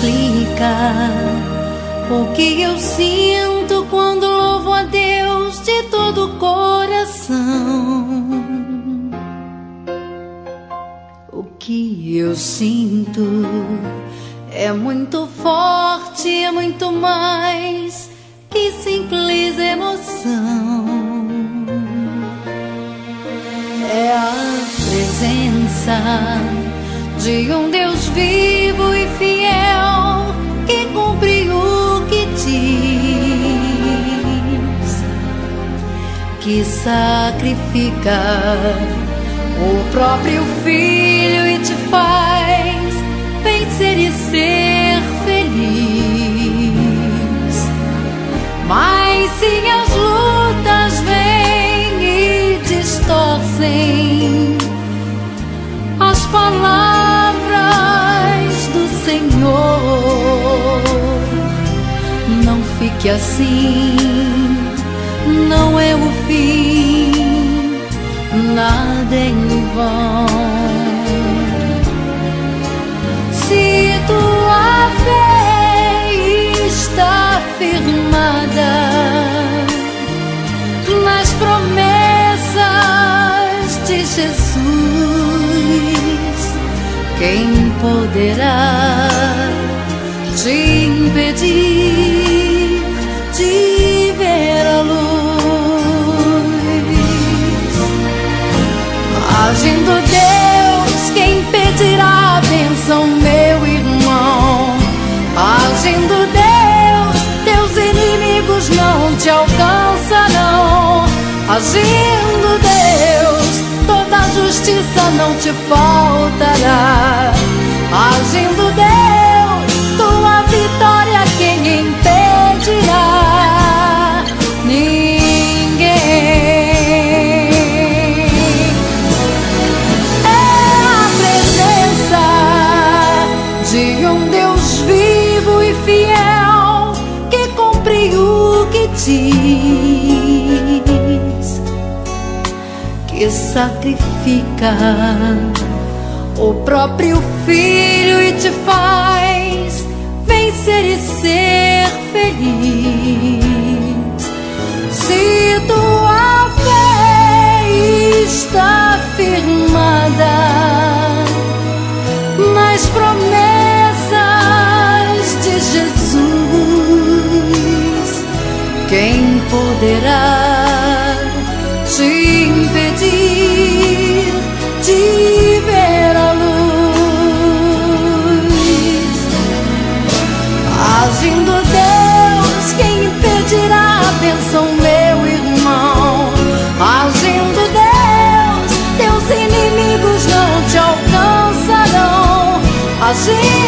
explicar o que eu sinto quando louvo a Deus de todo o coração. O que eu sinto é muito forte, é muito mais que simples emoção. É a presença de um Deus vivo e fiel que cumpre o que diz, que sacrifica o próprio Filho e te faz vencer e ser feliz. Mas se as lutas vêm e distorcem as palavras do Senhor, não fique assim, não é o fim, nada é em vão. Se tua fé está firmada nas promessas de Jesus, quem poderá te impedir de ver a luz? Agindo Deus, quem impedirá a bênção, meu irmão? Agindo Deus, teus inimigos não te alcançarão. Agindo Deus, toda justiça não te faltará. Agindo Deus, tua vitória quem impedirá? Ninguém. É a presença de um Deus vivo e fiel que cumpre o que diz, que sacrifica o próprio Filho e te faz vencer e ser feliz. Se tua fé está firmada nas promessas de Jesus, quem poderá te impedir de ver a luz? Agindo Deus, quem impedirá a bênção, meu irmão? Agindo Deus, teus inimigos não te alcançarão. Agindo